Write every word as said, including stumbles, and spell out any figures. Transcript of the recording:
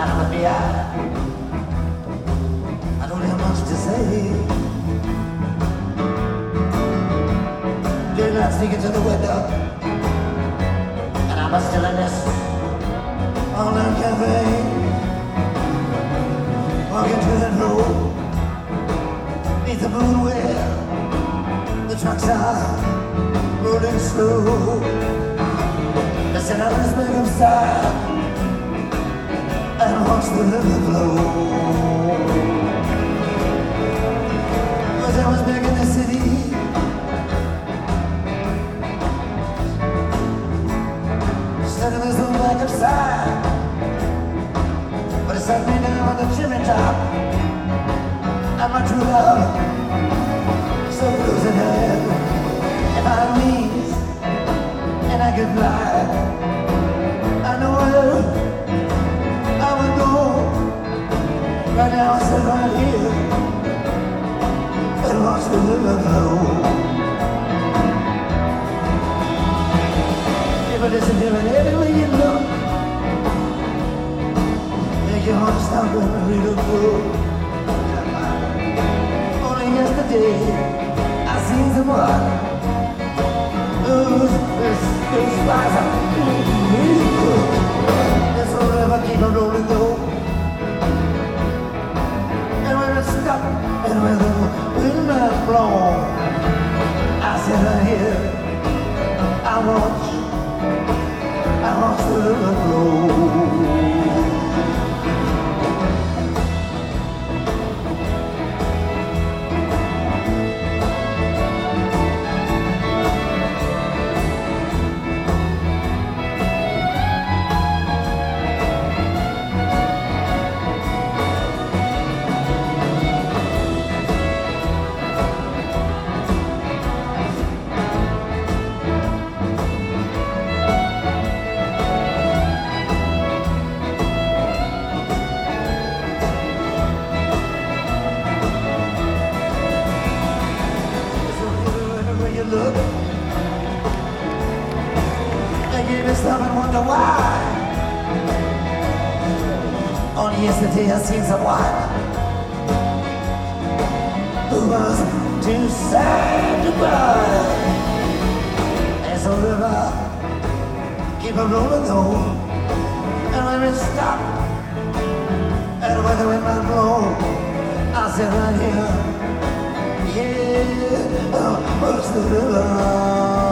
out with me. I, I don't have much to say. Did not sneak into the window, and I was still in this all-night cafe. Walking to that road, beneath the moon where the trucks are rolling slow. Listen, I was back inside and watch the river flow. Cause I was back in the city, stuck in this little back inside. But it set me down on the chimney top, and my true love so close at hand. If I had wings and I could fly, I know where I would go. Right now I sit right here and watch the river flow. If I listen to it everywhere you look, make your heart stop and read a book. Only yesterday I seen someone who's who's spies up really good. This will never keep on rolling though. And when it's stuck and when the wind is blown, I sit right here, I watch, I watch the river flow. Look, I gave me stop and wonder why. Only yesterday I seen someone who was too sad to cry. And so river keep on rolling though, and when it stop and when the wind might blow, I sit right here. Yeah, oh, what's the river?